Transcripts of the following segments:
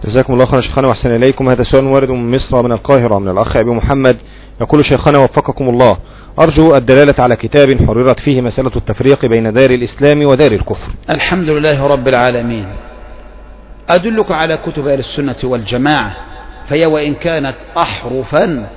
جزاكم الله خيرا شيخنا واحسن اليكم. هذا سؤال وارد من مصر من القاهرة من الاخ ابي محمد، يقول: شيخنا وفقكم الله، ارجو الدلالة على كتاب حررت فيه مسألة التفريق بين دار الاسلام ودار الكفر. الحمد لله رب العالمين. ادلك على كتب اهل السنة والجماعة، فهي وان كانت احرفا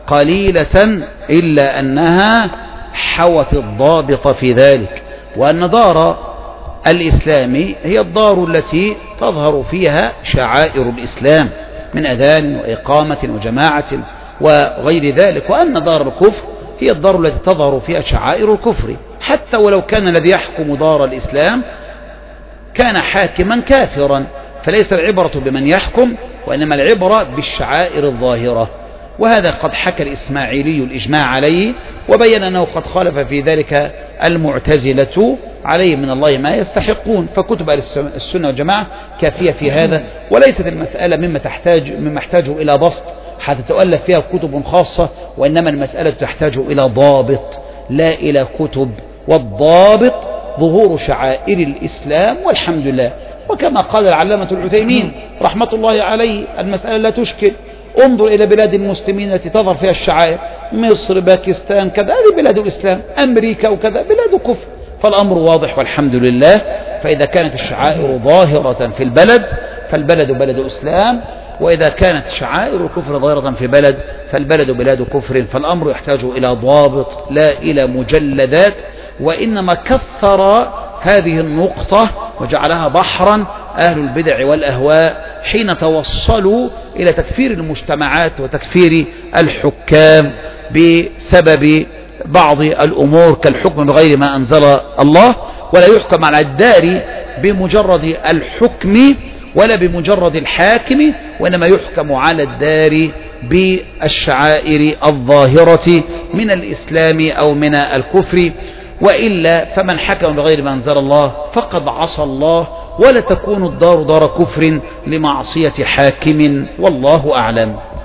قليلة الا انها حوت الضابط في ذلك، وان دار الإسلام هي الدار التي تظهر فيها شعائر الإسلام من أذان وإقامة وجماعة وغير ذلك، وأن دار الكفر هي الدار التي تظهر فيها شعائر الكفر، حتى ولو كان الذي يحكم دار الإسلام كان حاكما كافرا، فليس العبرة بمن يحكم، وإنما العبرة بالشعائر الظاهرة. وهذا قد حكى الإسماعيلي الإجماع عليه، وبين أنه قد خالف في ذلك المعتزلة عليه من الله ما يستحقون. فكتب السنة والجماعة كافية في هذا، وليست المسألة مما يحتاج إلى بسط حتى تؤلف فيها كتب خاصة، وإنما المسألة تحتاج إلى ضابط لا إلى كتب، والضابط ظهور شعائر الإسلام والحمد لله. وكما قال العلامة العثيمين رحمة الله عليه: المسألة لا تشكل، انظر إلى بلاد المسلمين التي تظهر فيها الشعائر، مصر، باكستان، كذا، هذه بلاد الإسلام، أمريكا وكذا بلاد كفر، فالأمر واضح والحمد لله. فإذا كانت الشعائر ظاهرة في البلد فالبلد بلد الإسلام، وإذا كانت شعائر الكفر ظاهرة في بلد فالبلد بلاد كفر، فالأمر يحتاج إلى ضابط لا إلى مجلدات. وإنما كثر هذه النقطة وجعلها بحرا أهل البدع والأهواء حين توصلوا إلى تكفير المجتمعات وتكفير الحكام بسبب بعض الأمور كالحكم بغير ما أنزل الله. ولا يحكم على الدار بمجرد الحكم ولا بمجرد الحاكم، وإنما يحكم على الدار بالشعائر الظاهرة من الإسلام أو من الكفر، وإلا فمن حكم بغير ما أنزل الله فقد عصى الله، ولا تكون الدار دار كفر لمعصية حاكم، والله أعلم.